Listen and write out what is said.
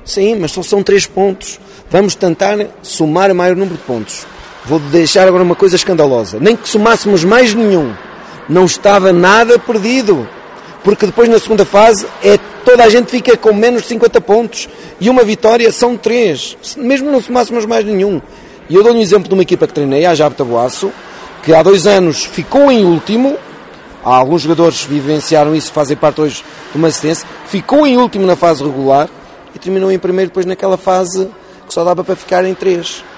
Sim, mas só são 3 pontos. Vamos tentar somar o maior número de pontos. Vou deixar agora uma coisa escandalosa. Nem que somássemos mais nenhum, não estava nada perdido. Porque depois na segunda fase toda a gente fica com menos de 50 pontos. E uma vitória são 3. Mesmo não somássemos mais nenhum. E eu dou-lhe um exemplo de uma equipa que treinei, a Jabo Taboaço, que há 2 anos ficou em último. Há alguns jogadores que vivenciaram isso, fazem parte hoje de uma assistência. Ficou em último na fase regular e terminou em primeiro depois naquela fase que só dava para ficar em 3.